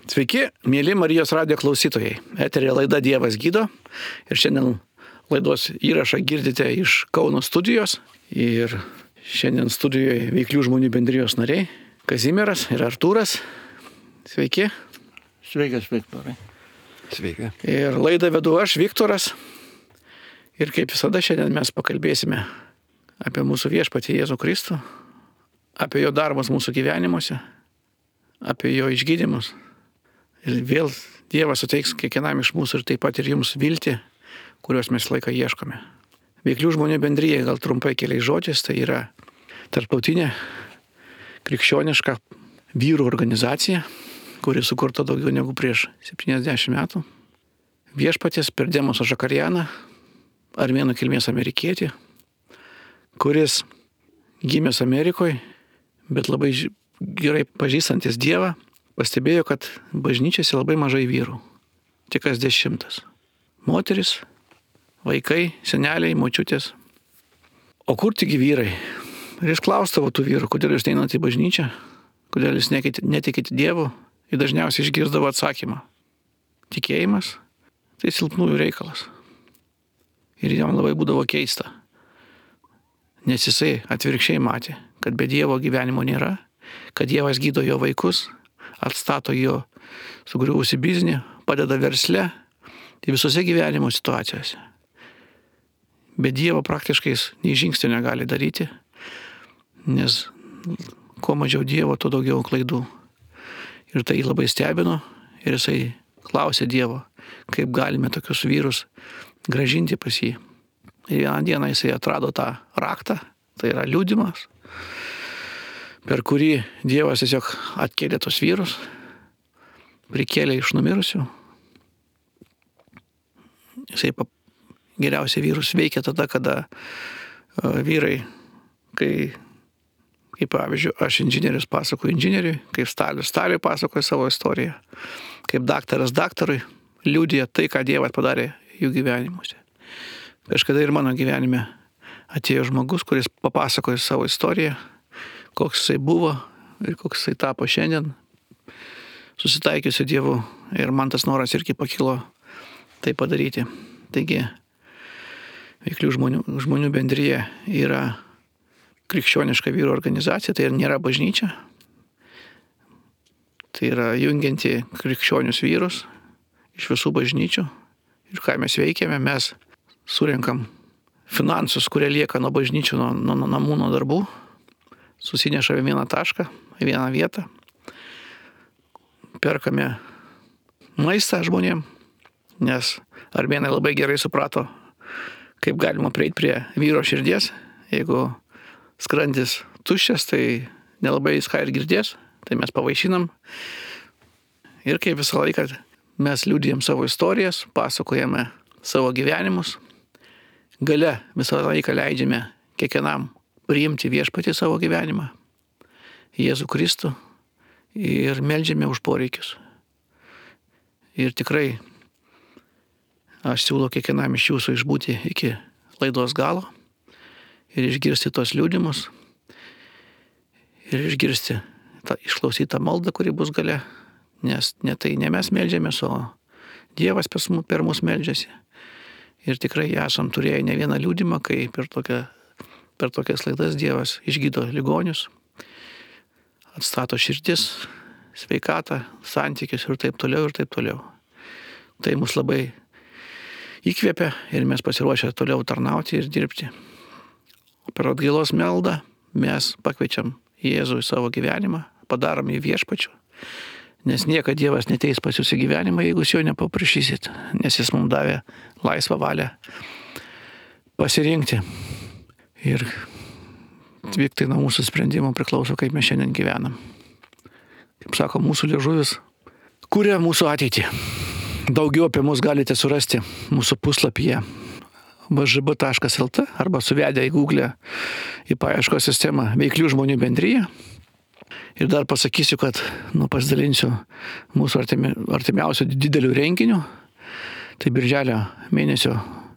Sveiki, mėly Marijos radijo klausytojai. Eterė laida Dievas gydo. Ir šiandien laidos įrašą girdite iš Kauno studijos. Ir šiandien studijoje Veiklių žmonių bendrijos nariai Kazimieras ir Artūras. Sveiki. Sveikas, Viktorai. Sveiki. Ir laidą vedu aš, Viktoras. Ir kaip visada šiandien mes pakalbėsime apie mūsų viešpatį Jėzų Kristų, apie jo darbus mūsų gyvenimuose, apie jo išgydymus. Ir vėl Dievas suteiks kiekvienam iš mūsų ir taip pat ir jums viltį, kurios mes laiką ieškome. Veiklių žmonių bendrija, gal trumpai keliais žodžiais, tai yra tarptautinė krikščioniška vyrų organizacija, kuri sukurta daugiau negu prieš 70 metų. Viešpaties per Demosą Žakarianą, armėnų kilmės amerikietį, kuris gimęs Amerikoje, bet labai gerai pažįstantis Dievą, pastebėjo, kad bažnyčiose labai mažai vyrų. Tik kas 10. Moteris, vaikai, seneliai, močiutės. O kur tik vyrai? Ir jis klaustavo tų vyrų, kodėl jūs neinate į bažnyčią, kodėl jūs netikite Dievu. Ir dažniausiai išgirsdavo atsakymą. Tikėjimas – tai silpnųjų reikalas. Ir jam labai būdavo keista. Nes jisai atvirkščiai matė, kad be Dievo gyvenimo nėra, kad Dievas gydo jo vaikus, atstato jo sugriuvusi biznį, padeda versle, tai visose gyvenimo situacijose. Be Dievo praktiškai jis nei žingsnio negali daryti, nes kuo mažiau Dievo, tuo daugiau klaidų. Ir tai labai stebino ir jisai klausė Dievo, kaip galime tokius vyrus grąžinti pas jį. Ir vieną dieną jisai atrado tą raktą, tai yra liudijimas, per kurį Dievas tiesiog atkėlė tos vyrus, prikėlė iš numirusių. Jisai geriausiai vyrus veikia tada, kada vyrai, kaip pavyzdžiui, aš inžinierius pasakoju inžinieriui, kaip Staliui pasakoju savo istoriją, kaip daktaras daktarui liudija tai, ką Dievas padarė jų gyvenimuose. Kažkada ir mano gyvenime atėjo žmogus, kuris papasakojo savo istoriją, koks jisai buvo ir koks jisai tapo šiandien, susitaikiusi Dievu, ir man tas noras irgi pakilo tai padaryti. Taigi, Veiklių žmonių bendrija yra krikščioniška vyrų organizacija, tai nėra bažnyčia, tai yra jungianti krikščionius vyrus iš visų bažnyčių. Ir ką mes veikiame, mes surenkam finansus, kurie lieka nuo bažnyčių, nuo namų, nuo darbų, susinešame vieną tašką, vieną vietą, perkame maistą žmonėm, nes armėnai labai gerai suprato, kaip galima prieiti prie vyro širdies. Jeigu skrandis tuščias, tai nelabai jis ką ir girdės, tai mes pavaišinam. Ir kaip visą laiką mes liudijam savo istorijas, pasakojame savo gyvenimus. Gale visą laiką leidžiame kiekvienam priimti viešpatį savo gyvenimą, Jėzų Kristų, ir meldžiame už poreikius. Ir tikrai aš siūlau kiekvienam iš jūsų išbūti iki laidos galo ir išgirsti tos liudimus ir išgirsti išklausyti tą maldą, kuri bus gale, nes ne mes meldžiamės, o Dievas per mus meldžiasi. Ir tikrai esam turėję ne vieną liudimą, kai per tokias laidas Dievas išgydo ligonius, atstato širdis, sveikatą, santykius ir taip toliau ir taip toliau. Tai mus labai įkvėpia ir mes pasiruošę toliau tarnauti ir dirbti. Per atgailos meldą mes pakviečiam Jėzų į savo gyvenimą, padarom jį viešpačiu, nes niekad Dievas neteis pas jūsų gyvenimą, jeigu jūs jo nepaprašysit, nes jis mums davė laisvą valią pasirinkti. Ir tik tai nuo mūsų sprendimo priklauso, kaip mes šiandien gyvenam. Kaip sako, mūsų liežuvis kuria mūsų ateitį. Daugiau apie mus galite surasti mūsų puslapyje vžb.lt arba suvedę į Google į paieškos sistemą Veiklių žmonių bendrija. Ir dar pasakysiu, kad pasidalinsiu mūsų artimiausių didelių renginių. Tai birželio mėnesio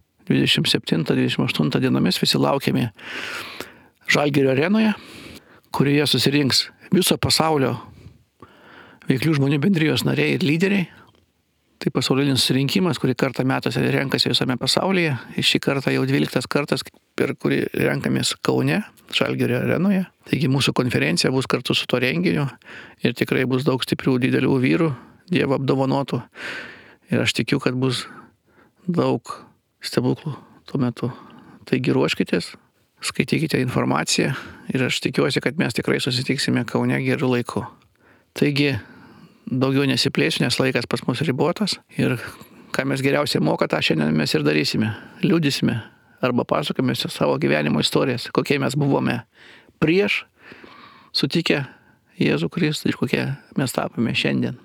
27-28 dienomis visi laukiami Žalgirio arenoje, kurioje susirinks viso pasaulio veiklių žmonių bendrijos nariai ir lyderiai. Tai pasaulinis susirinkimas, kurį kartą metuose renkasi visame pasaulyje. Ir šį kartą jau 12 kartas, per kurį renkamės Kaune, Žalgirio arenoje. Taigi mūsų konferencija bus kartu su to renginiu ir tikrai bus daug stiprių, didelių vyrų, Dievo apdovanotų. Ir aš tikiu, kad bus daug stebuklų tuo metu. Taigi ruoškitės, skaitykite informaciją ir aš tikiuosi, kad mes tikrai susitiksime Kaune gerų laikų. Taigi, daugiau nesiplėsiu, nes laikas pas mus ribotas ir ką mes geriausiai moka, tą šiandien mes ir darysime. Liudysime arba pasakome savo gyvenimo istorijas, kokie mes buvome prieš sutikę Jėzų Kristų ir kokie mes tapome šiandien.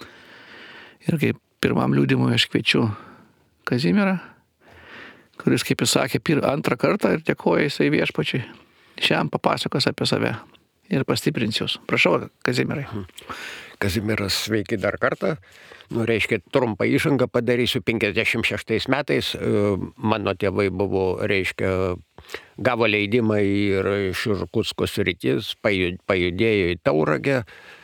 Ir kaip pirmam liudymui aš kviečiu Kazimierą, kuris, kaip jis sakė, antrą kartą ir dėkoja jisai viešpačiui. Šiam papasakos apie save ir pastiprins jūs. Prašau, Kazimierai. Kazimieras, sveiki dar kartą. Reiškia, trumpą įžangą padarysiu. 56 metais mano tėvai buvo, gavo leidimą ir iš Irkutsko srities, pajudėjo į Tauragę.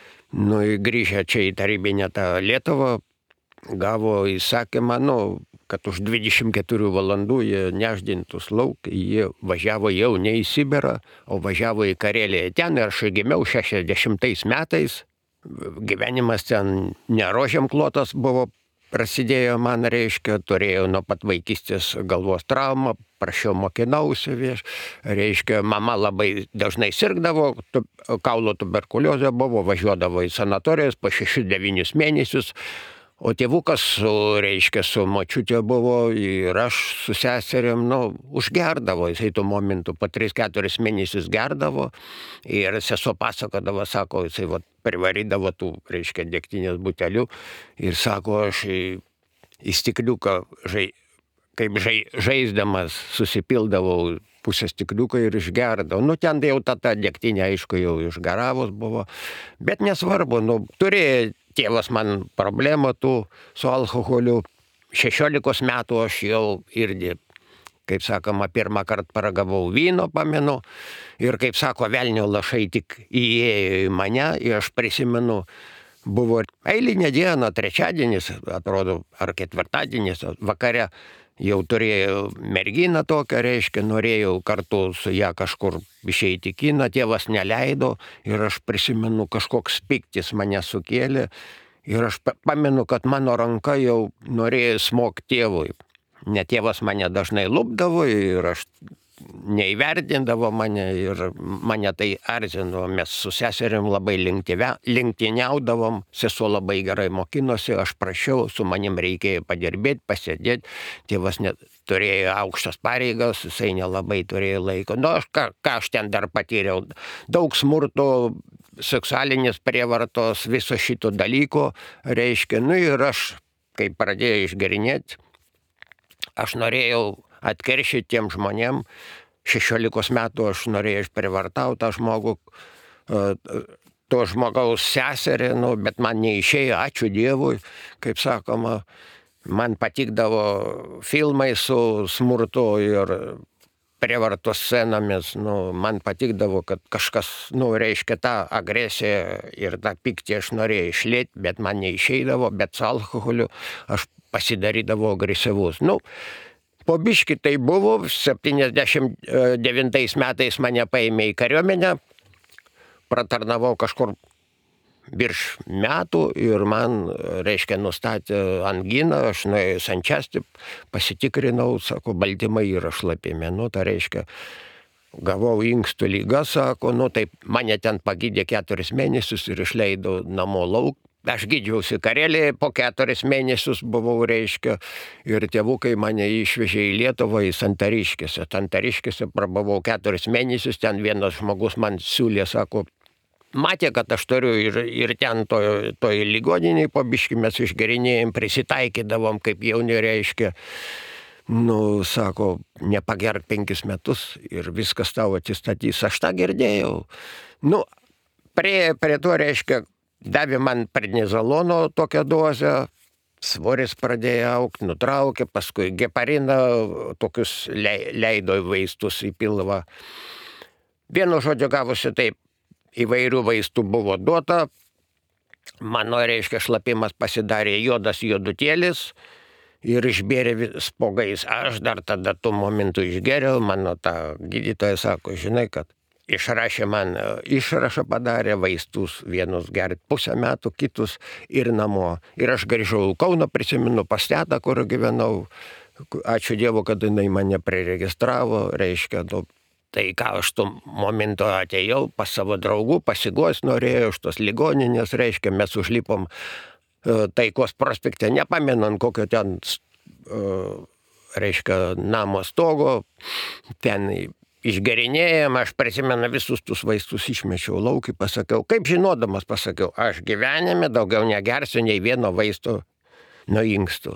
Grįžę čia į tarybinę tą Lietuvą, gavo įsakymą, kad už 24 valandų jie nešdintus lauk, jie važiavo jau ne į Sibirą, o važiavo į Kareliją. Ten aš gimiau 60 metais. Gyvenimas ten ne rožėm klotas buvo, prasidėjo man, turėjau nuo pat vaikystės galvos traumą, prašiau mokinausi, mama labai dažnai sirgdavo, kaulo tuberkuliozė buvo, važiuodavo į sanatorijas po 6-9 mėnesius, o tėvukas su močiutė buvo ir aš su seserėm, užgerdavo, jisai tuo momentu po 3-4 mėnesius gerdavo ir sesuo pasakodavo, sako, jisai privarydavo tų, degtinės butelių ir sako, aš į stikliuką, kaip žaisdamas susipildavau pusę stikliuką ir išgerdavau. Ten jau ta degtinė, aišku, jau išgaravus buvo, bet nesvarbu, turėjo tėvas man problemą su alkoholiu. 16 metų aš jau irgi, kaip sakoma, pirmą kartą paragavau vyno, pamenu, ir, kaip sako, velnio lašai tik įėjo į mane, ir aš prisimenu, buvo eilinė diena, trečiadienis, atrodo, ar ketvirtadienis, vakare jau turėjau merginą tokią, norėjau kartu su ją kažkur išeiti į kiną, tėvas neleido ir aš prisimenu, kažkoks piktis mane sukėlė ir aš pamenu, kad mano ranka jau norėjo smogti tėvui. Net tėvas mane dažnai lupdavo ir aš neįvertindavo mane ir mane tai erzino. Mes su seserim labai lenktyniaudavom, sesuo labai gerai mokinosi, aš prašiau, su manim reikėjo padirbėti, pasėdėti, tėvas turėjo aukštas pareigas, jisai nelabai turėjo laiko. Aš ką aš ten dar patyriau, daug smurto, seksualinės prievartos, viso šito dalyko, ir aš, kai pradėjau išgerinėti, aš norėjau atkeršyti tiem žmonėm, 16 metų aš norėjau išprivartauti tą žmogų, to žmogaus seserį, bet man neišėjo, ačiū Dievui, kaip sakoma, man patikdavo filmai su smurtu ir prievartos scenomis, man patikdavo, kad kažkas, tą agresiją ir tą pyktį aš norėjau išlėti, bet man neišeidavo, bet su alkoholiu aš pasidarydavau agresyvus. Po biškį tai buvo, 79 metais mane paėmė į kariuomenę, pratarnavau kažkur virš metų ir man, nustatė anginą, aš nuėjau sančiasti, pasitikrinau, sako, baltymai yra šlapime, gavau inkstų lygą, sako, taip mane ten pagydė 4 mėnesius ir išleido namo lauk. Aš gydžiausi Karelijoje, po 4 mėnesius buvau, ir tėvukai mane išvežė į Lietuvą, į Santariškėse. Santariškėse prabuvau 4 mėnesius, ten vienas žmogus man siūlė, sako, matė, kad aš turiu ir ten toj ligoniniai, po biškį mes išgerinėjom, prisitaikydavom, kaip jauni, sako, nepagerk 5 metus ir viskas tau atsistatys. Aš tą girdėjau. Prie to, davė man prednizolono tokią dozę, svoris pradėjo augti, nutraukė, paskui gepariną, tokius leido vaistus į pilvą. Vienu žodžiu gavosi taip, įvairių vaistų buvo duota, mano, reiškia, šlapimas pasidarė juodas juodutėlis ir išbėrė spogais. Aš dar tada tuo momentu išgeriau, mano ta gydytoja sako, žinai, kad išrašė man, išrašą padarė, vaistus vienus gerti pusę metų, kitus ir namo. Ir aš grįžau į Kauną, prisimenu pas tetą, kur gyvenau. Ačiū Dievu, kad jinai mane priregistravo, reiškia, tai ką aš tuo momentu atėjau pas savo draugų, pasiguos norėjau iš tos ligoninės, reiškia, mes užlipom Taikos prospekte, nepamenu ant kokio ten, reiškia, namo stogo, ten išgerinėjom, aš prisimenu visus tus vaistus išmečiau laukį, pasakiau, kaip žinodamas pasakiau, aš gyvenime daugiau negersiu nei vieno vaisto nuo inkstų.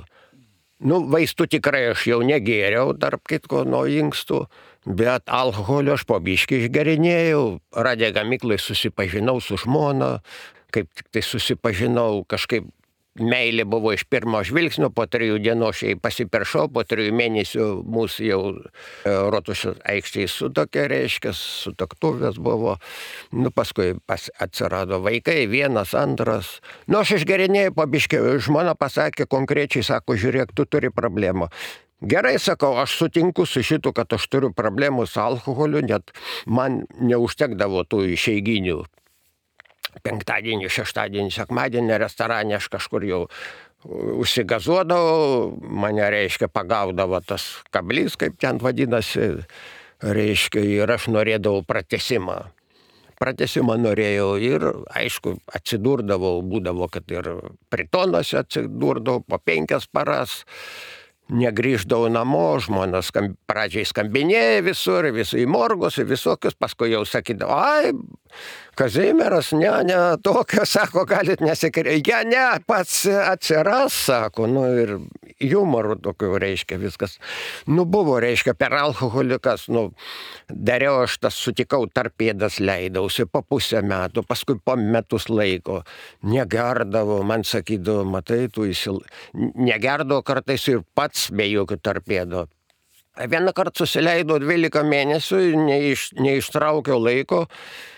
Vaistų tikrai aš jau negėriau, tarp kitko, nuo inkstų, bet alkoholio aš po biškį išgerinėjau, radijo gamyklai susipažinau su žmona, kaip tik tai susipažinau, kažkaip meilė buvo iš pirmo žvilgsnio, po 3 dienų aš jai pasipiršau, po 3 mėnesių mūsų jau Rotušės aikštėje sutokė, reiškia, sutuoktuvės buvo. Paskui atsirado vaikai, 1, 2. Aš išgerinėjau po biškį, žmona pasakė konkrečiai, sako, žiūrėk, tu turi problemą. Gerai, sakau, aš sutinku su šitu, kad aš turiu problemų su alkoholiu, net man neužtekdavo tų išeiginių. Penktadienį, šeštadienį, sekmadienį restorane aš kažkur jau užsigazuodavau, mane, reiškia, pagaudavo tas kablys, kaip ten vadinasi, reiškia, ir aš norėdavau pratesimą. Pratesimą norėjau ir, aišku, atsidurdavau, būdavo, kad ir pritonuose atsidurdavau po 5 paras. Negrįždavau namo, žmonas pradžiai skambinėjo visur, į morgus, visokius, paskui jau sakydavo, ai, Kazimieras, ne, tokio, sako, galit nesikreipti. Ne, pats atsiras, sako, ir humorų tokių, reiškia, viskas. Buvo, reiškia, per alkoholikas, dariau aš tas, sutikau, tarpėdas leidausi po pusę metų, paskui po metus laiko. Negerdavo, man sakydavo, matai, tu negerdavo kartais ir pats be jokių tarpėdo. Vieną kartą susileidau 12 mėnesių, neištraukiau laiko.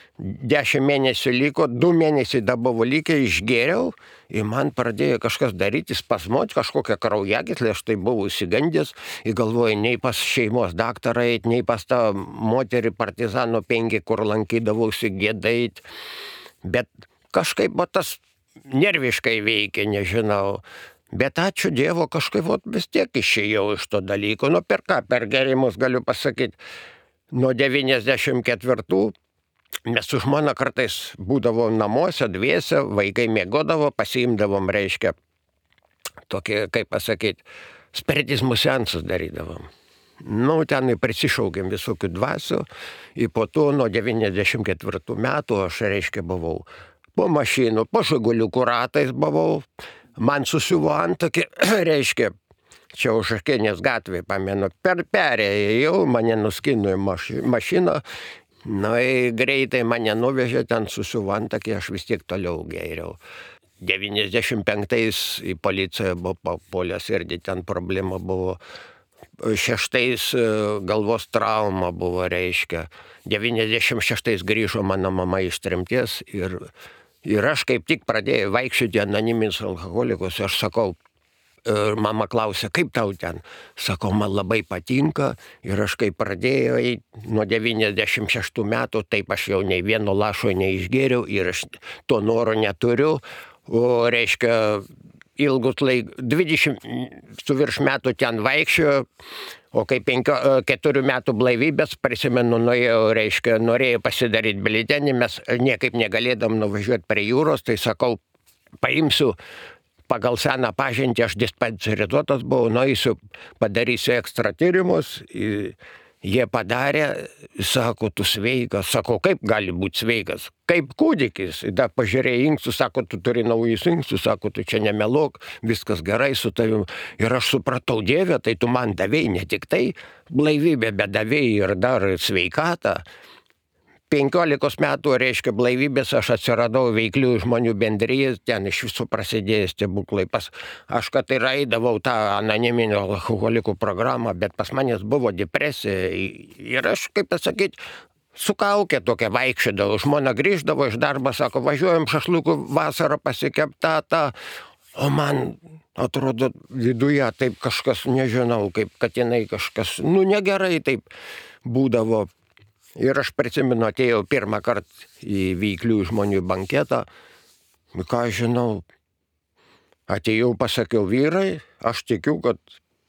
10 mėnesių liko, 2 mėnesiai dar buvo likę, išgėriau ir man pradėjo kažkas daryti, spazmuoti, kažkokią kraujagyslę, aš tai buvau įsigandęs ir galvoju, nei pas šeimos daktarą eit, nei pas tą moterį partizano 5, kur lankydavausi gėdait, bet kažkaip tas nerviškai veikia, nežinau. Bet ačiū Dievo, kažkaip vis tiek išėjau iš to dalyko. Per ką, per gerimus galiu pasakyti, nuo 94 mes su žmona kartais būdavo namuose, dviese, vaikai miegodavo, pasiimdavom, reiškia, tokį, kaip pasakyti, spiritizmų seansus darydavom. Ten prisišaukėm visokių dvasių ir po to nuo 94 metų aš, reiškia, buvau po mašinų, po žiguliukų ratais buvau, man susiuvo antakį, reiškia, čia Užakinės gatvėje, pamenu, per perėjau, mane nuskino į mašiną, greitai mane nuvežė, ten susiuvo antakį, aš vis tiek toliau gėriau. 95 į policiją buvo papuolęs irgi ten problema buvo. 6 galvos trauma buvo, reiškia. 96 grįžo mano mama iš tremties ir aš kaip tik pradėjau vaikščioti anoniminius alkoholikus. Aš sakau, mama klausė, kaip tau ten? Sakau, man labai patinka ir aš kaip pradėjau nuo 96 metų, taip aš jau nei vieno lašo neišgėriau ir aš to noro neturiu. O reiškia, ilgus 20 su virš metų ten vaikščiojo, o kai 4 metų blaivybės, prisimenu, reiškia, norėjau pasidaryti biuletenį, mes niekaip negalėdam nuvažiuoti prie jūros, tai sakau, paimsiu pagal seną pažintį, aš dispenserizuotas buvau, nueisiu, padarysiu ekstra tyrimus. Jie padarė, sako, tu sveikas. Sako, kaip gali būti sveikas? Kaip kūdikis. Da pažiūrėjai inkstus, sako, tu turi naujus inkstus, sako, tu čia nemeluok, viskas gerai su tavim. Ir aš supratau, Dieve, tai tu man davėjai ne tik tai blaivybę, bet davėjai ir dar sveikatą. 15 metų, reiškia, blaivybės aš atsiradau veiklių žmonių bendrijas, ten iš viso prasidėjo stebuklai. Aš kad ir eidavau tą anoniminio alkoholikų programą, bet pas manęs buvo depresija ir aš, kaip pasakyti, su kaukė tokia vaikščiodavo. Žmona grįždavo iš darbo, sako, važiuojam šašliukų vasarą pasikeptą. O man atrodo viduje taip kažkas, nežinau, kaip kad jinai kažkas, negerai taip būdavo. Ir aš prisimenu, atėjau pirmą kartą į veiklių žmonių banketą. Ką žinau, atėjau, pasakiau, vyrai, aš tikiu, kad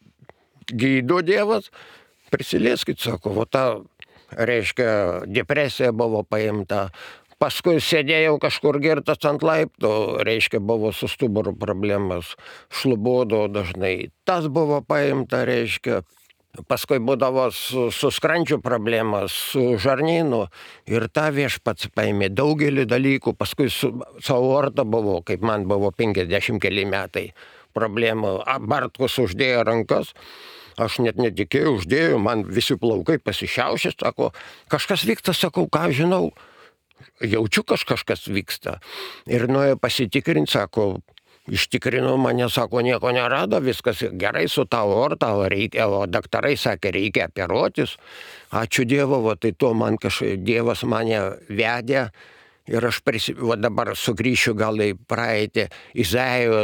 gydo Dievas, prisilieskit, sako, o ta, reiškia, depresija buvo paimta. Paskui sėdėjau kažkur girtas ant laipto, reiškia, buvo su stuburu problemas, šlubuodavo dažnai. Tas buvo paimta, reiškia. Paskui būdavo su skrandžiu problemas, su žarnynu ir tą viešpats paėmė daugelį dalykų. Paskui su aorta buvo, kaip man buvo 50 keli metai problemų. Bartkus uždėjo rankas, aš net netikėjau, uždėjau, man visi plaukai pasišiaušė, sako, kažkas vyksta, sakau, ką žinau, jaučiu kažkas vyksta. Ir nuėjo pasitikrinti, sako, ištikrino mane, sako, nieko nerado, viskas gerai su tavo aorta, o daktarai sakė, reikia operuotis. Ačiū Dievo, tai to man Dievas mane vedė ir aš dabar sugrįšiu gal į praeitį. Izaijo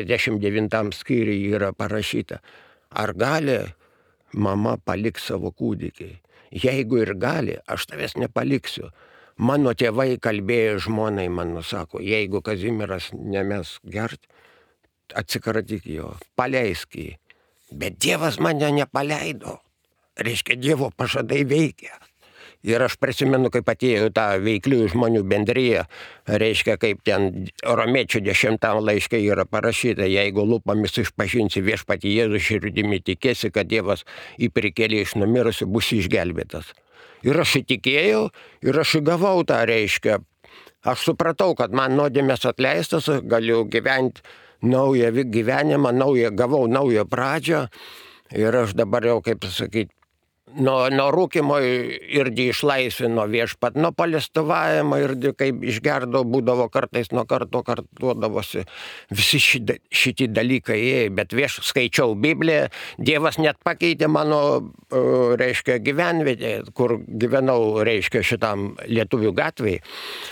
49 skyriui yra parašyta, ar gali mama paliks savo kūdikį? Jeigu ir gali, aš tavęs nepaliksiu. Mano tėvai kalbėjo žmonai, man sako, jeigu Kazimieras nemes gert, atsikratyk jo, paleisk jį. Bet Dievas mane nepaleido. Reiškia, Dievo pažadai veikia. Ir aš prisimenu, kaip atėjau tą veiklių žmonių bendriją, reiškia, kaip ten Romiečių 10 laiške yra parašyta, jeigu lūpomis išpažinsi viešpatį Jėzų širdimi, tikėsi, kad Dievas jį prikėlė iš numirusių, bus išgelbėtas. Ir aš įtikėjau, ir aš įgavau tą, reiškia. Aš supratau, kad man nuodėmės atleistas, galiu gyventi naują gyvenimą, gavau naują pradžią. Ir aš dabar jau, kaip sakyti, nuo rūkimo irgi išlaisvino viešpat, nuo palestuvavimo irgi kaip išgerdavo, būdavo kartais nuo karto kartuodavosi. Visi šitie dalykai ėjo, bet skaičiau Bibliją, Dievas net pakeitė mano, reiškia, gyvenvietę, kur gyvenau, reiškia, šitam Lietuvių gatvėj,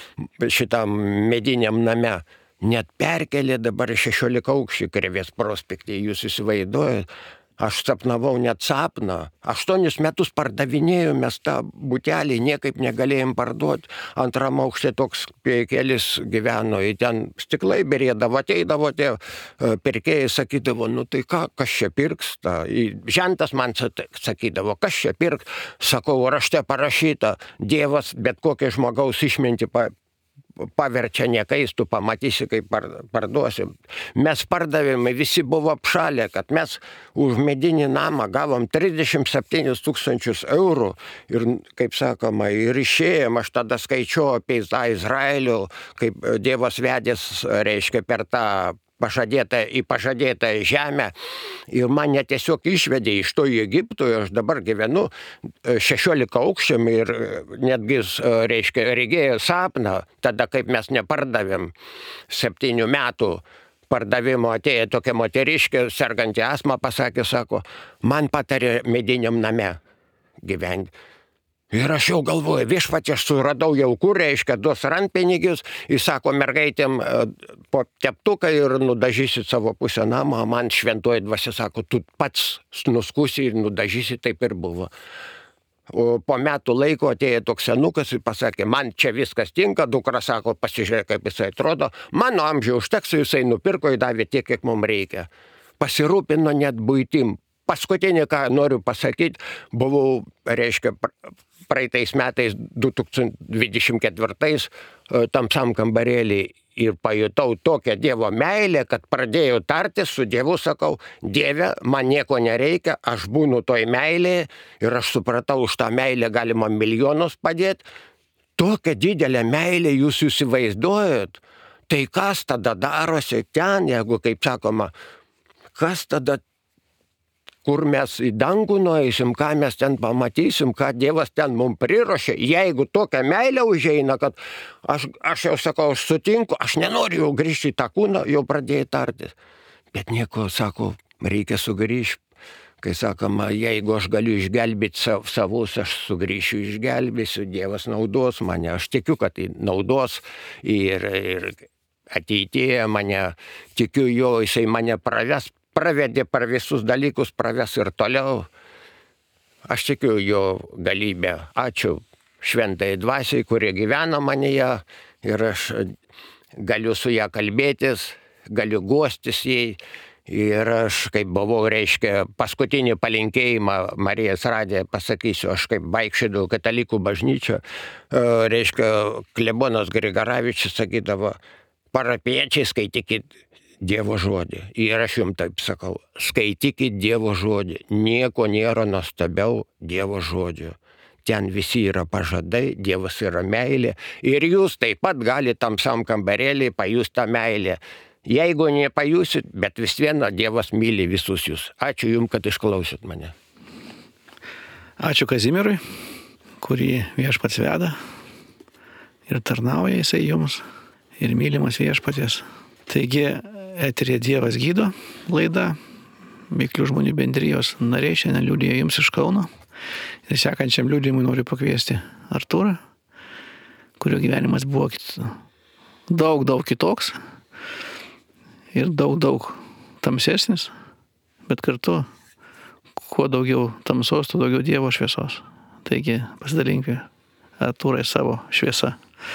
šitam mediniam name. Net perkelė dabar 16 aukščių Krėvės prospekte, jūs įsivaizduojate. Aš sapnavau net sapną. 8 metus pardavinėjom mes tą butelį, niekaip negalėjom parduoti. Antram aukšte toks kelis gyveno, į ten stiklai berėdavo, ateidavo tie pirkėjai, sakydavo, tai ką, kas čia pirks? Žentas man sakydavo, kas čia pirks? Sakau, rašte parašyta, Dievas bet kokią žmogaus išmintį paverčia niekais, tu pamatysi, kaip parduosim. Mes pardavėme, visi buvo apšalę, kad mes už medinį namą gavom 37 000 eurų ir, kaip sakoma, ir išėjom, aš tada skaičiuoju apie tą Izraelio, kaip Dievas vedės, reiškia, per tą pažadėtą žemę ir mane tiesiog išvedė iš to į Egipto, aš dabar gyvenu 16 aukščiam ir netgi, reiškia, regėjau sapną, tada kaip mes nepardavėm 7 metų pardavimo, atėjo tokia moteriškė, serganti astma, pasakė, sako, man patarė mediniam name gyventi. Ir aš jau galvoju, viešpatie, aš suradau jau kur, reiškia, duos rantpinigius, jis sako, mergaitėm po teptuką ir nudažysit savo pusę namą, man šventoji dvasia sako, tu pats nuskusi ir nudažysi, taip ir buvo. O po metų laiko atėjo toks senukas ir pasakė, man čia viskas tinka, dukra sako, pasižiūrėk, kaip jisai atrodo, mano amžiaus užteks, jisai nupirko ir davė tiek, kiek mums reikia. Pasirūpino net buitim. Paskutinį, ką noriu pasakyti, buvau, reiškia, praeitais metais 2024 tamsam kambarėlį ir pajutau tokią Dievo meilę, kad pradėjau tartis su Dievu, sakau, Dieve, man nieko nereikia, aš būnu toj meilėje ir aš supratau, už tą meilę galima milijonus padėti. Tokią didelę meilę jūs įsivaizduojat, tai kas tada darosi ten, jeigu, kaip sakoma, kas tada, kur mes į dangų nueisim, ką mes ten pamatysim, ką Dievas ten mums priruošė. Jeigu tokia meilė užeina, kad aš jau sakau, aš sutinku, aš nenoriu jau grįžti į tą kūną, jau pradėjau tartis. Bet nieko, sako, reikia sugrįžti. kai sakoma, jeigu aš galiu išgelbėti savus, aš sugrįšiu, išgelbėsiu, Dievas naudos mane, aš tikiu, kad tai naudos ir ateityje mane, tikiu jo, jisai mane pravedė per visus dalykus, praves ir toliau. Aš tikiu jo galybę. Ačiū šventai dvasiai, kurie gyvena manyje ir aš galiu su ją kalbėtis, galiu guostis jai. Ir aš, kaip buvau, reiškia, paskutinį palinkėjimą Marijos radiją pasakysiu, aš kaip vaikščiodavau katalikų bažnyčią, reiškia, klebonas Grigaravičius sakydavo, parapiečiai skaitykit Dievo žodį. Ir aš jums taip sakau, skaitykit Dievo žodį. Nieko nėra nuostabiau Dievo žodžio. Ten visi yra pažadai, Dievas yra meilė. Ir jūs taip pat galite tamsiam kambarėlį pajusti tą meilę. Jeigu nepajusit, bet vis viena Dievas myli visus jūs. Ačiū jums, kad išklausyt mane. Ačiū Kazimierui, kurį viešpats veda ir tarnauja jisai jums ir mylimas viešpatės. Taigi, eterė Dievas gydo laida, Veiklių žmonių bendrijos nariai šiandien liudija jums iš Kauno. Ir sekančiam liudijimui noriu pakviesti Artūrą, kurio gyvenimas buvo daug kitoks ir daug tamsesnis, bet kartu kuo daugiau tamsos, tuo daugiau Dievo šviesos. Taigi pasidalink Artūrai savo šviesą.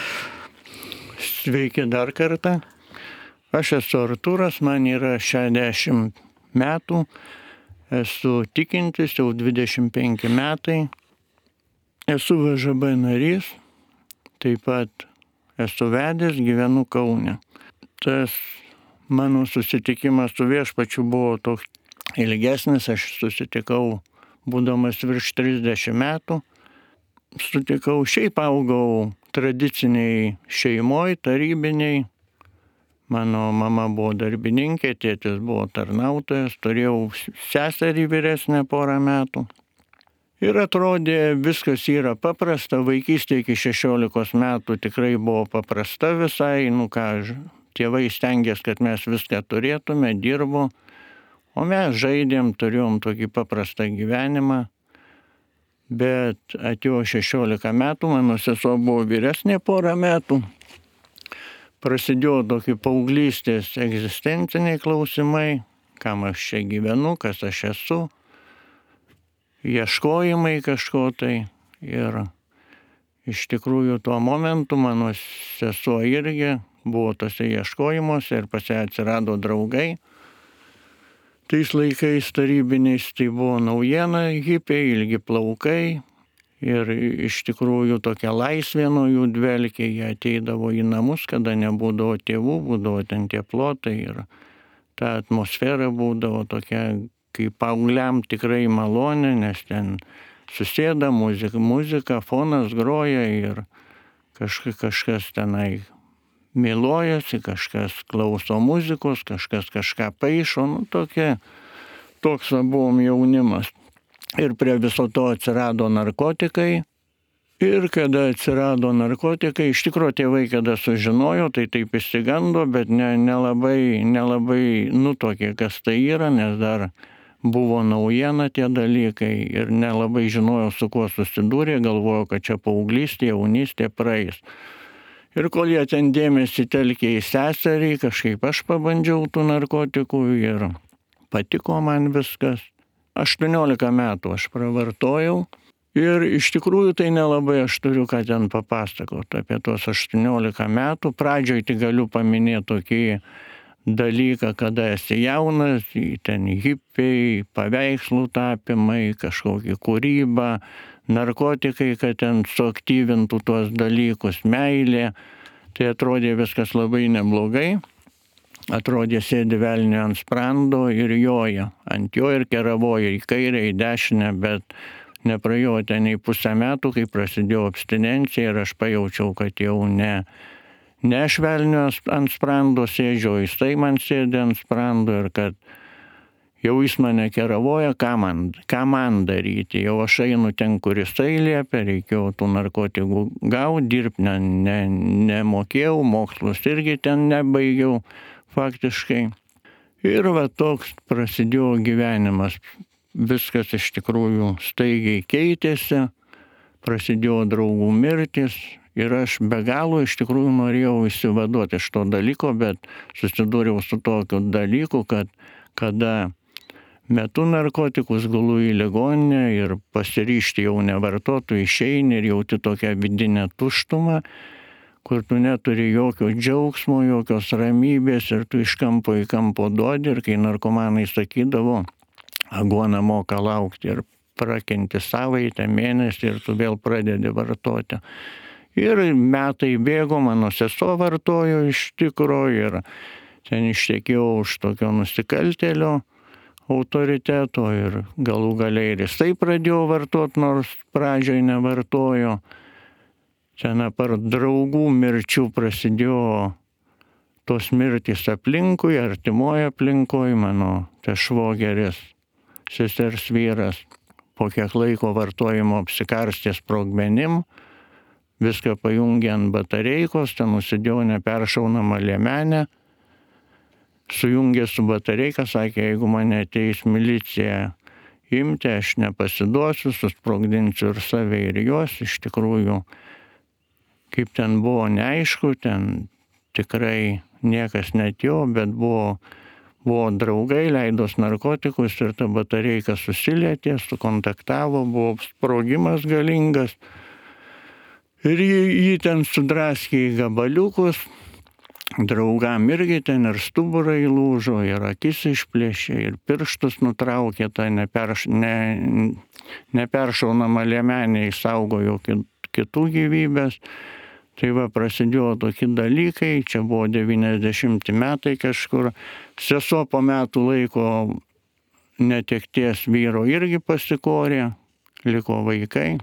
Sveiki dar kartą. Aš esu Artūras, man yra 60 metų. Esu tikintis, jau 25 metai. Esu VŽB narys, taip pat esu vedęs, gyvenu Kaune. Tas mano susitikimas su viešpačiu buvo toks ilgesnis, aš susitikau būdamas virš 30 metų. Šiaip augau tradiciniai šeimoj, tarybiniai. Mano mama buvo darbininkė, tėtis buvo tarnautojas, turėjau seserį vyresnę porą metų. Ir atrodė, viskas yra paprasta, vaikystė iki 16 metų tikrai buvo paprasta visai, tėvai stengės, kad mes viską turėtume, dirbo, o mes žaidėm, turėjom tokį paprastą gyvenimą. Bet atėjo 16 metų, mano sesuo buvo vyresnė porą metų. Prasidėjo tokie paauglystės egzistenciniai klausimai, kam aš čia gyvenu, kas aš esu, ieškojimai kažko tai. Ir iš tikrųjų tuo momentu mano sesuo irgi buvo tose ieškojimuose ir pas ją atsirado draugai. Tais laikais tarybiniais tai buvo naujiena, hipiai, ilgi plaukai. Ir iš tikrųjų tokia laisvė nuo jų dvelkė, jie ateidavo į namus, kada nebūdavo tėvų, būdavo ten tie plotai ir ta atmosfera būdavo tokia, kaip paaugliam tikrai malonė, nes ten susėda muzika, fonas groja ir kažkas tenai mylojasi, kažkas klauso muzikos, kažkas kažką paišo, toks buvom jaunimas. Ir prie viso to atsirado narkotikai. Ir kada atsirado narkotikai, iš tikrųjų tėvai, kada sužinojo, tai taip išsigando, bet nelabai nutuokė, kas tai yra, nes dar buvo naujiena tie dalykai ir nelabai žinojo, su kuo susidūrė, galvojo, kad čia paauglystė, jaunystė praeis. Ir kol jie ten dėmesį telkė į seserį, kažkaip aš pabandžiau tų narkotikų ir patiko man viskas. 18 metų aš pravartojau ir iš tikrųjų tai nelabai aš turiu ką ten papasakoti apie tuos 18 metų. Pradžioj tik galiu paminėti tokį dalyką, kada esi jaunas, ten hipiai, paveikslų tapimai, kažkokia kūryba, narkotikai, kad ten suaktyvintų tuos dalykus, meilė. Tai atrodė viskas labai neblogai. Atrodė sėdi velnį ant sprando ir joja. Ant jo ir keravoja į kairę, į dešinę, bet nepraėjo ten nei pusę metų, kai prasidėjo abstinencija ir aš pajaučiau, kad jau ne aš velnio ant sprando sėdžiu, jisai man sėdi ant sprando ir kad jau jis mane keravoja, ką man daryti. Jau aš einu ten, kur jisai liepia, reikėjo tų narkotikų gauti, dirbti nemokėjau, mokslus irgi ten nebaigiau faktiškai. Ir toks prasidėjo gyvenimas. viskas iš tikrųjų staigiai keitėsi, prasidėjo draugų mirtis ir aš be galo iš tikrųjų norėjau išsivaduoti iš to dalyko, bet susidūriau su tokiu dalyku, kad kada metu narkotikus, gulu į ligoninę ir pasiryžti jau nevartotų, išeini ir jauti tokią vidinę tuštumą, kur tu neturi jokio džiaugsmo, jokios ramybės ir tu iš kampo į kampo duodi, ir kai narkomanai sakydavo, aguona moka laukti ir prakenti savaitę, mėnesį ir tu vėl pradedi vartoti. Ir metai bėgo, mano sesuo vartojo iš tikro ir ten ištekėjau už tokio nusikaltėlio autoriteto ir galų galiai ir jisai pradėjo vartoti, nors pradžioj nevartojo. Ten apart draugų mirčių prasidėjo tos mirtys aplinkui, artimoje aplinkoj, mano švogeris, sesers vyras, po kiek laiko vartojimo apsikarstė sprogmenim, viską pajungė ant batareikos, ten nusidėjo neperšaunamą liemenę, sujungė su batareika, sakė, jeigu mane ateis milicija imti, aš nepasiduosiu, susprogdinsiu ir save ir juos. Iš tikrųjų, kaip ten buvo neaišku, ten tikrai niekas netėjo, bet buvo draugai, leidos narkotikus ir ta batareika susilietė, sukontaktavo, buvo sprogimas galingas. Ir jį ten sudraskė į gabaliukus, draugam irgi ten ir stuburai lūžo, ir akis išplėšė, ir pirštus nutraukė, tą neperšaunamą liemenę išsaugojo kitų gyvybės. Tai va, prasidėjo tokie dalykai, čia buvo 90 metai kažkur. Sesuo po metų laiko netekties vyro irgi pasikorė, liko vaikai.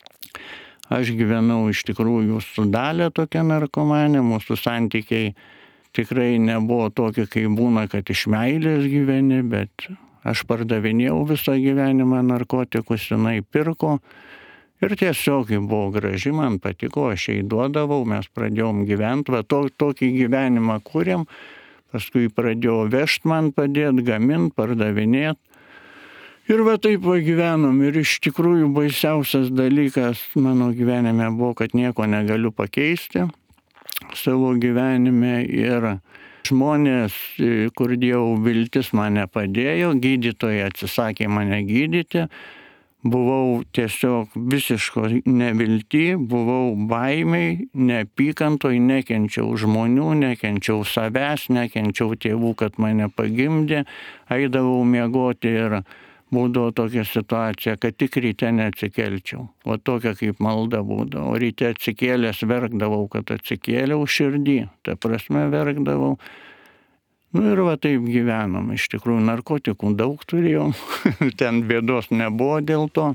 Aš gyvenau iš tikrųjų su Dalia tokia narkomanė, mūsų santykiai tikrai nebuvo tokie, kaip būna, kad iš meilės gyveni, bet aš pardavinėjau visą gyvenimą narkotikus, jinai pirko. Ir tiesiog buvo graži, man patiko, aš jai duodavau, mes pradėjom gyventi, va tokį gyvenimą kūrėm, paskui pradėjo vežti man padėti, gaminti, pardavinėti. Ir va taip va gyvenom ir iš tikrųjų baisiausias dalykas mano gyvenime buvo, kad nieko negaliu pakeisti savo gyvenime ir žmonės, kur dėjau viltis, man nepadėjo, gydytojai atsisakė mane gydyti. Buvau tiesiog visiško nevilty, buvau baimiai, neapykantoj, nekenčiau žmonių, nekenčiau savęs, nekenčiau tėvų, kad mane pagimdė, eidavau miegoti ir būdavo tokia situacija, kad tik ryte neatsikelčiau. O tokia kaip malda būdavo. O ryte atsikėlęs verkdavau, kad atsikėliau širdį, ta prasme verkdavau. Nu ir va taip gyvenom, iš tikrųjų narkotikų daug turėjom, ten bėdos nebuvo dėl to,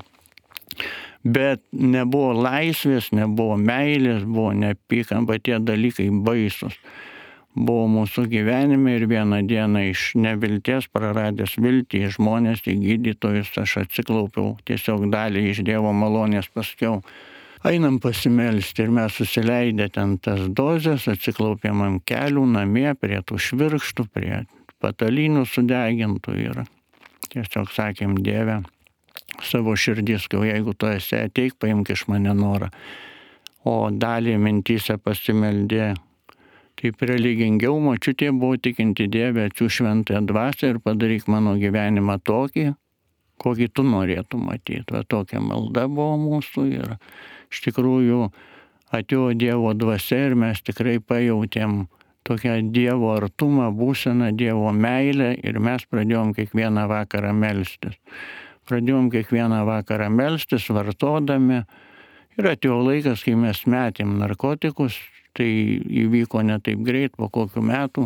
bet nebuvo laisvės, nebuvo meilės, buvo neapykanta, tie dalykai baisus. Buvo mūsų gyvenime ir vieną dieną iš nevilties, praradęs viltį į žmonės, į gydytojus, aš atsiklaupiau, tiesiog dalį iš Dievo malonės paskiau. Einam pasimelsti ir mes susileidę ten tas dozes, atsiklaupėm ant kelių namie prie tų švirkštų, prie patalinių sudegintų ir tiesiog sakėm, Dieve, savo širdis, jeigu tu esi, ateik, paimk iš mane norą. O dalį mintyse pasimeldė, taip religingiau, močiutė buvo tikinti, Dieve, atsiųsk šventąją dvasią ir padaryk mano gyvenimą tokį, kokį tu norėtum matyti. Va tokia malda buvo mūsų ir iš tikrųjų atėjo Dievo dvasia ir mes tikrai pajautėm tokią Dievo artumą, būseną, Dievo meilę ir mes pradėjom kiekvieną vakarą melstis. Pradėjom kiekvieną vakarą melstis, vartodami ir atėjo laikas, kai mes metėm narkotikus, tai įvyko ne taip greit, po kokių metų.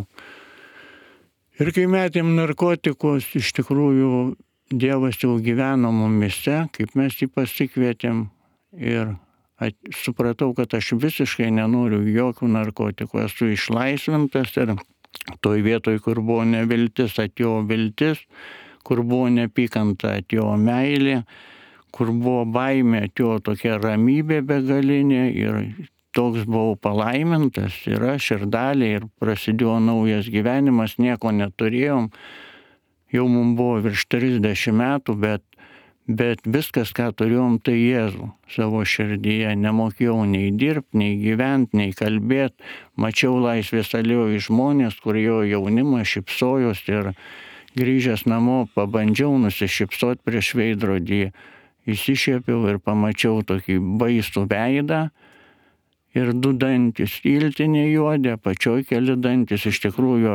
Ir kai metėm narkotikus, iš tikrųjų Dievas jau gyveno mumise, kaip mes jį pasikvietėm ir supratau, kad aš visiškai nenoriu jokių narkotikų, esu išlaisvintas ir toj vietoj, kur buvo neviltis, atėjo viltis, kur buvo neapykanta, atėjo meilė, kur buvo baimė, atėjo tokia ramybė begalinė ir toks buvau palaimintas ir aš ir Dalė ir prasidėjo naujas gyvenimas, nieko neturėjom. jau mums buvo virš 30 metų, bet viskas, ką turėjom, tai Jėzų savo širdyje. Nemokėjau nei dirbti, nei gyventi, nei kalbėti. Mačiau Laisvės alėjoj žmonės, kur jo jaunimas šypsojos ir grįžęs namo pabandžiau nusišypsoti prieš veidrodį. Įsišiepiau ir pamačiau tokį baisų veidą ir 2 dantis. Iltinė juodė, apačioj keli dantis. Iš tikrųjų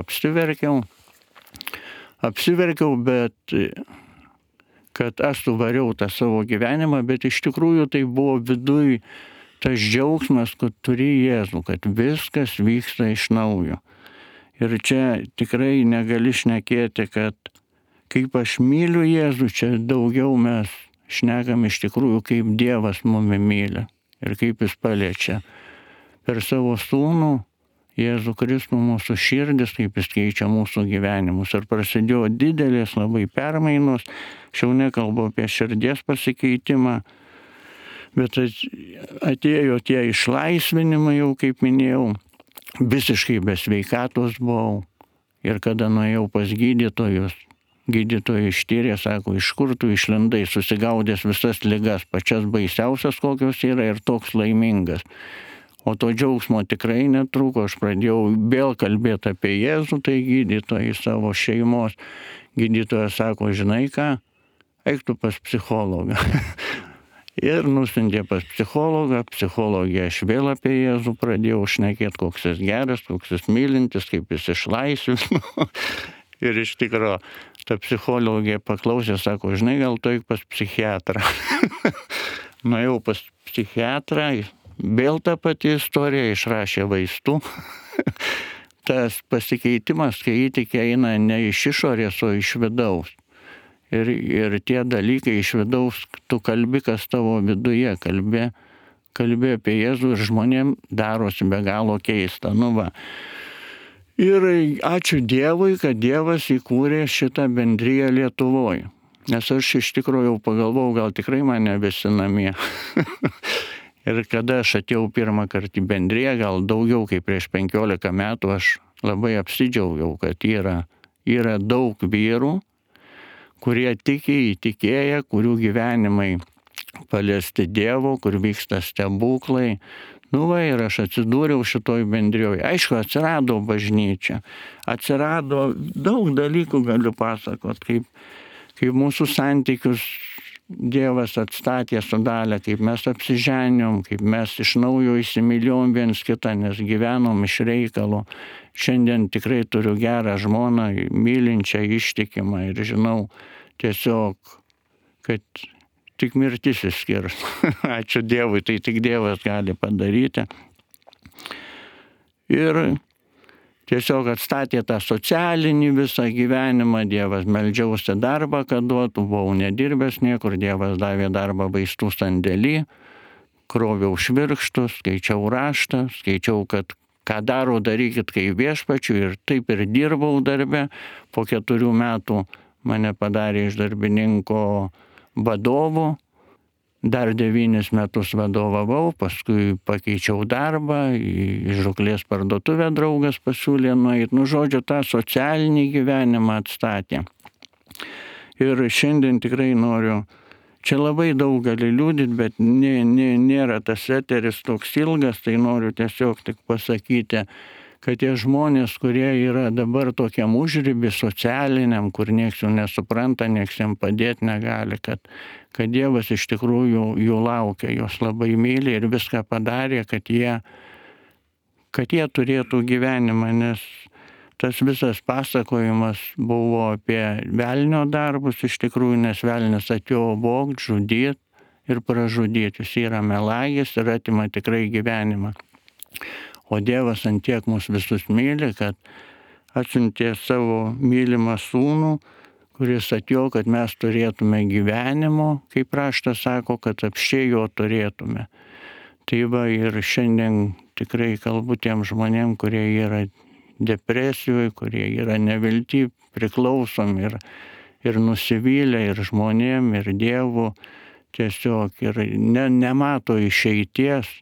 apsiverkiau, bet kad aš suvariau tą savo gyvenimą, bet iš tikrųjų tai buvo viduj tas džiaugsmas, kad turi Jėzų, kad viskas vyksta iš naujo. Ir čia tikrai negali šnekėti, kad kaip aš myliu Jėzų, čia daugiau mes šnekam iš tikrųjų, kaip Dievas mumi myli ir kaip jis paliečia per savo sūnų Jėzų Kristų mūsų širdis, kaip jis keičia mūsų gyvenimus. Ir prasidėjo didelės labai permainos, aš jau nekalbu apie širdies pasikeitimą, bet atėjo tie išlaisvinimai, jau kaip minėjau, visiškai be sveikatos buvau. Ir kada nuėjau pas gydytojus, gydytojai ištyrė, sako, iš kur tu išlindai, susigaudęs visas ligas, pačias baisiausias kokios yra ir toks laimingas. O to džiaugsmo tikrai netruko, aš pradėjau vėl kalbėti apie Jėzų, tai gydytojai savo šeimos. Gydytojas sako, žinai ką, eik tu pas psichologą. Ir nusintė pas psichologą, psichologija aš vėl apie Jėzų pradėjau šnekėti, koks jis geras, koks jis mylintis, kaip jis išlaisvino. Ir iš tikrųjų, ta psichologija paklausė, sako, žinai, gal tu eik pas psichiatrą. Nuėjau pas psichiatrą, vėl ta pati istorija, išrašė vaistų. Tas pasikeitimas, kai įtikė eina ne iš išorės, o iš vidaus. Ir tie dalykai iš vidaus, tu kalbi, kas tavo viduje, kalbi apie Jėzų ir žmonėm darosi be galo keista. Nu va. Ir ačiū Dievui, kad Dievas įkūrė šitą bendriją Lietuvoje. Nes aš iš tikrųjų pagalvojau, gal tikrai mane visi namie. Ir kada aš atėjau pirmą kartą į bendriją, gal daugiau kaip prieš 15 metų, aš labai apsidžiaugiau, kad yra daug vyrų, kurie tiki, įtikėję, kurių gyvenimai paliesti Dievo, kur vyksta stebuklai. Nu va, ir aš atsidūriau šitoj bendrijoje. Aišku, atsirado bažnyčia, atsirado daug dalykų, galiu pasakot, kaip mūsų santykius Dievas atstatė su Dalia, kaip mes apsiženiom, kaip mes iš naujo įsimylėjom viens kitą, nes gyvenom iš reikalo. Šiandien tikrai turiu gerą žmoną, mylinčią, ištikimą ir žinau tiesiog, kad tik mirtis išskirs. Ačiū Dievui, tai tik Dievas gali padaryti. Ir tiesiog atstatė tą socialinį visą gyvenimą, Dievas meldžiausi darbą, kad duotų, buvau nedirbęs niekur, Dievas davė darbą vaistų sandėly, kroviau švirkštus, skaičiau raštą, skaičiau, kad ką daro, darykit kaip viešpačiui, ir taip ir dirbau darbe. Po 4 metų mane padarė iš darbininko vadovu. Dar 9 metus vadovavau, paskui pakeičiau darbą, į žuklės parduotuvę draugas pasiūlė nueiti. Nu, žodžiu, tą socialinį gyvenimą atstatė. Ir šiandien tikrai noriu, čia labai daug gali liūdyti, bet nėra tas eteris toks ilgas, tai noriu tiesiog tik pasakyti, kad tie žmonės, kurie yra dabar tokiam užriby socialiniam, kur nieks jų nesupranta, nieks jiem padėti negali, kad Dievas iš tikrųjų jų laukia, jos labai myli ir viską padarė, kad jie turėtų gyvenimą, nes tas visas pasakojimas buvo apie velnio darbus iš tikrųjų, nes velnias atėjo vogt, žudyt ir pražudyt. Jis yra melagis ir atima tikrai gyvenimą. O Dievas ant tiek mus visus myli, kad atsiuntė savo mylimą sūnų, kuris atėjo, kad mes turėtume gyvenimo, kaip raštas sako, kad apsčiai jo turėtume. Tai va, ir šiandien tikrai kalbu tiem žmonėm, kurie yra depresijoje, kurie yra nevilty, priklausom ir nusivylę, ir žmonėm, ir Dievu, tiesiog ir nemato išeities.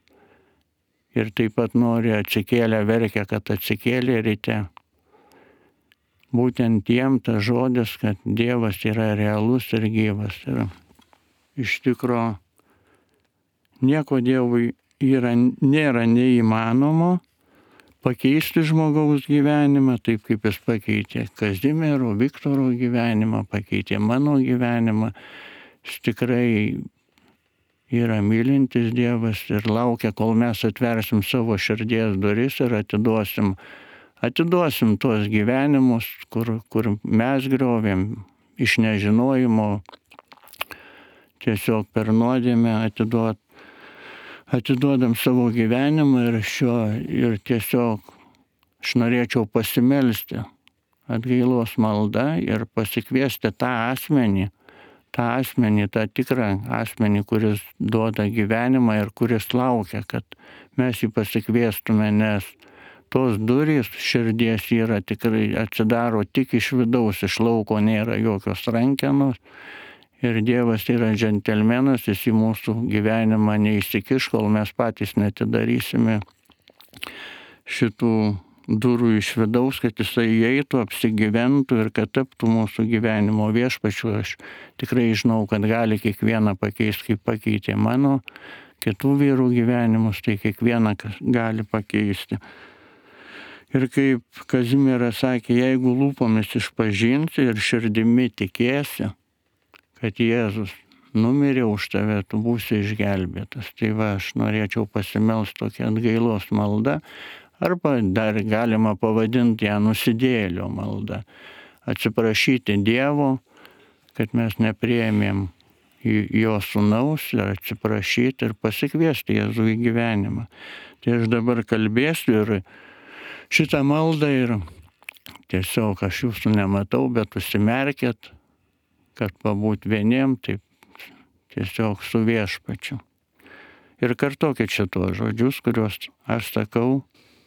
Ir taip pat nori atsikėlę verkia, kad atsikėlė ryte. būtent jiem tas žodis, kad Dievas yra realus ir gyvas. Ir iš tikrųjų nieko Dievui nėra neįmanomo pakeisti žmogaus gyvenimą, taip kaip jis pakeitė Kazimiero, Viktoro gyvenimą, pakeitė mano gyvenimą. Jis tikrai yra mylintis Dievas ir laukia, kol mes atversim savo širdies duris ir atiduosim tuos gyvenimus, kur mes griovėm iš nežinojimo, tiesiog per nuodėmę atiduodam savo gyvenimą ir tiesiog aš norėčiau pasimelsti atgailos malda ir pasikviesti tą tikrą asmenį, kuris duoda gyvenimą ir kuris laukia, kad mes jį pasikviestume, nes tos durys širdies yra tikrai atsidaro tik iš vidaus, iš lauko nėra jokios rankenos. Ir Dievas yra džentelmenas, jis į mūsų gyvenimą neįsikiš, kol mes patys netidarysime šitų durų iš vidaus, kad jisai įeitų, apsigyventų ir kad taptų mūsų gyvenimo viešpačiu. Aš tikrai žinau, kad gali kiekvieną pakeisti, kaip pakeitė mano kitų vyrų gyvenimus, tai kiekvieną gali pakeisti. Ir kaip Kazimieras sakė, jeigu lūpomis išpažinsi ir širdimi tikėsi, kad Jėzus numirė už tave, tu būsi išgelbėtas. Tai va, aš norėčiau pasimelsti tokią atgailos maldą, arba dar galima pavadinti ją nusidėjėlio maldą. Atsiprašyti Dievo, kad mes nepriėmėm jo sūnaus, ir atsiprašyti ir pasikviesti Jėzų į gyvenimą. Tai aš dabar kalbėsiu ir šitą maldą ir tiesiog aš jūsų nematau, bet užsimerkėt, kad pabūt vieniem, taip tiesiog su viešpačiu. Ir kartokit šitos žodžius, kuriuos aš sakau.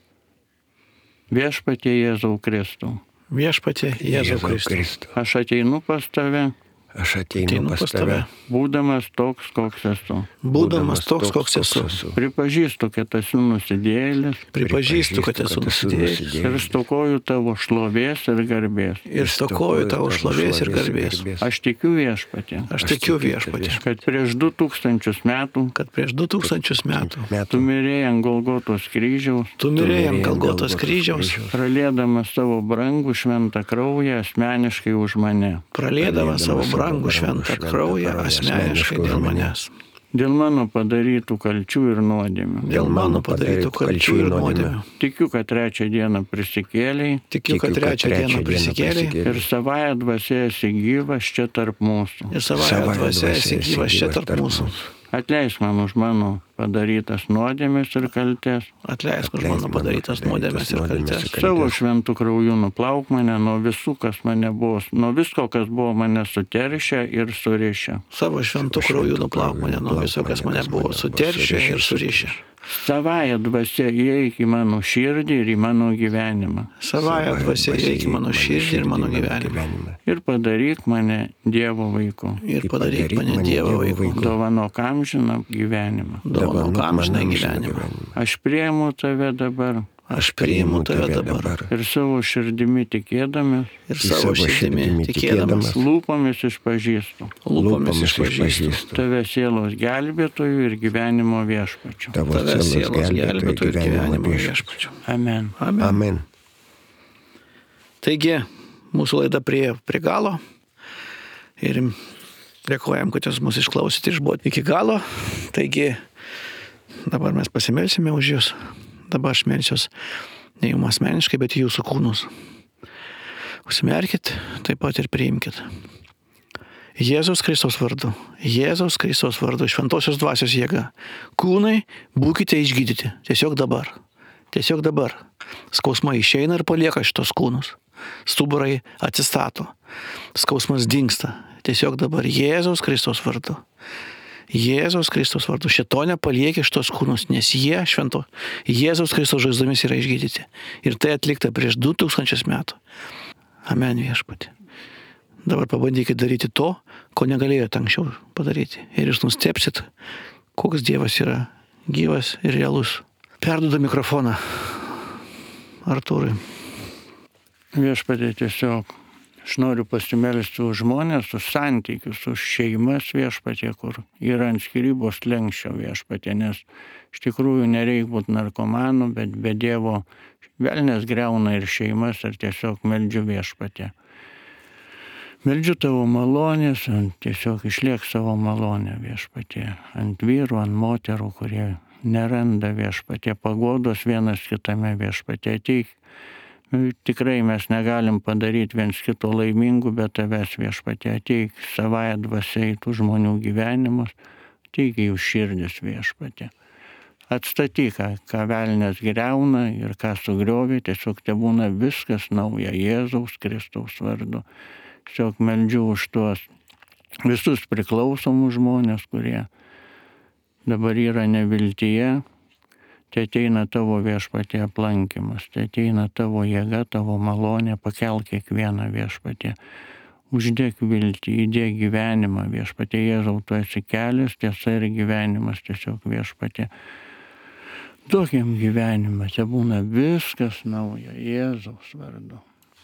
Viešpatie Jėzau Kristau. Viešpatie Jėzau Kristau. Aš ateinu pas tave. Aš ateinu pas tave. Būdamas toks, koks esu. Būdamas toks, koks esu. Pripažįstu, kad esu nusidėjėlis. Pripažįstu, kad esu nusidėjėlis. Ir stokoju tavo šlovės ir garbės. Ir stokoju tavo šlovės ir garbės. Aš tikiu viešpatie. Aš tikiu viešpatie. Kad prieš 2000 metų. Kad prieš 2000 metų. Tu mirėjai ant Golgotos kryžiaus. Tu mirėjai ant Golgotos kryžiaus. Praliedamas savo brangų šventą kraują asmeniškai už mane. Praliedamas savo brangų šventą kraują asmeniškai dėl manęs. Dėl mano padarytų kalčių ir nuodėmių. Dėl mano padarytų kalčių ir nuodėmių. Tikiu, kad trečią dieną prisikėlei. Tikiu, kad trečią dieną prisikėlei. Ir savąją dvasią esi gyvas čia tarp mūsų. Ir savąją dvasią esi gyvas čia tarp mūsų. Atleisk man už mano padarytas nuodėmes ir kaltes. Atleisk už mano padarytas nuodėmes ir kaltes. Savo šventų krauju nuplauk mane nuo visko, kas buvo mane suteršę ir surišę. Savo šventų krauju nuplauk mane nuo viso, kas mane buvo suteršę ir surišę. Savąją dvasią įeik į mano širdį ir į mano gyvenimą. Savąją dvasią įeik į mano širdį ir mano gyvenimą. Ir padaryk mane Dievo vaiku. Ir padaryk mane Dievo vaiku. Dovanok amžiną gyvenimą. Dovanok amžiną gyvenimą. Aš priimu tave dabar. Aš priimu tave dabar. Ir savo širdimi tikėdamas. Lūpomis išpažįstu. Tave sielos gelbėtojų ir gyvenimo viešpačiu. Tave sielos gelbėtojų ir gyvenimo viešpačiu. Amen. Amen. Taigi, mūsų laida prie galo. Ir dėkojam, kad jūs mus išklausėte ir išbuvot iki galo. Taigi, dabar mes pasimelsime už jūs. Dabar aš melsiuos ne jums asmeniškai, bet jūsų kūnus. Užsimerkit, taip pat ir priimkit. Jėzaus Kristaus vardu, šventosios dvasios jėga. Kūnai, būkite išgydyti. Tiesiog dabar. Skausmai išeina ir palieka šitos kūnus. Stuburai atsistato. Skausmas dingsta. Tiesiog dabar. Jėzaus Kristaus vardu. Šėtone palieki šitos kūnus, nes jie Jėzaus Kristaus žaizdomis yra išgydyti. Ir tai atlikta prieš 2000 metų. Amen viešpatie. Dabar pabandykite daryti to, ko negalėjote anksčiau padaryti. Ir jūs nustebsit, koks Dievas yra gyvas ir realus. Perduodu mikrofoną Artūrui. Viešpatie, tiesiog aš noriu pasimelsti už žmonės, už santykius, už šeimas viešpatie, kur yra ant skyrybos slenksčio viešpatie, nes iš tikrųjų nereikia būti narkomanu, bet be Dievo velnės greuna ir šeimas, ir tiesiog meldžiu viešpatie. Meldžiu tavo malonės, tiesiog išliek savo malonę viešpatie, ant vyrų, ant moterų, kurie neranda viešpatie paguodos vienas kitame viešpatie. Ateik, tikrai mes negalim padaryti viens kito laimingų, bet tavęs viešpatie. Ateik savąją dvasią į tų žmonių gyvenimus, ateik į jų širdis viešpatie. Atstatyk, ką velnės griauna ir ką sugriovė, tiesiog te būna viskas nauja Jėzaus Kristaus vardu. Tiesiog meldžiu už tuos visus priklausomus žmonės, kurie dabar yra neviltyje. Tai ateina tavo viešpatie aplankymas, tai ateina tavo jėga, tavo malonė, pakelk kiekvieną viešpatie. Uždėk viltį, įdėk gyvenimą viešpatie. Jėzau, tu esi kelias, tiesa ir gyvenimas, tiesiog viešpatie. Duok jam gyvenimą, te būna viskas nauja Jėzaus vardu.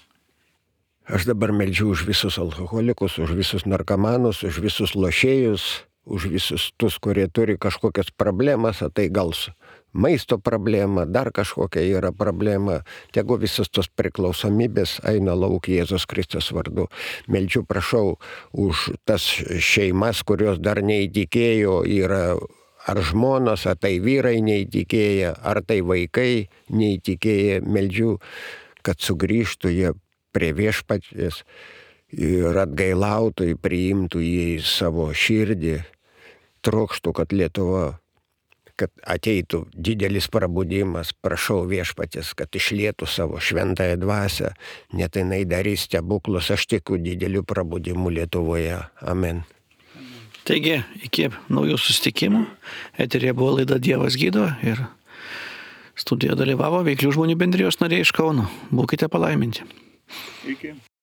Aš dabar meldžiu už visus alkoholikus, už visus narkomanus, už visus lošėjus, už visus tus, kurie turi kažkokias problemas, tai gal maisto problema, dar kažkokia yra problema. Tegu visas tos priklausomybės eina lauk Jėzus Kristus vardu. Meldžiu, prašau, už tas šeimas, kurios dar neįtikėjo, yra ar žmonos, ar tai vyrai neįtikėję, ar tai vaikai neįtikėję. Meldžiu, kad sugrįžtų jie prie viešpaties ir atgailautų, priimtų jį į savo širdį. Trokštų, kad Lietuva, kad ateitų didelis prabudimas. Prašau viešpaties, kad išlietų savo šventąją dvasią, net jinai darys stebuklus. Aš tikiu dideliu prabudimu Lietuvoje. Amen. Taigi, iki naujų susitikimų. Eteryje buvo laida Dievas gydo ir studijoje dalyvavo Veiklių žmonių bendrijos nariai iš Kauno. Būkite palaiminti. Iki.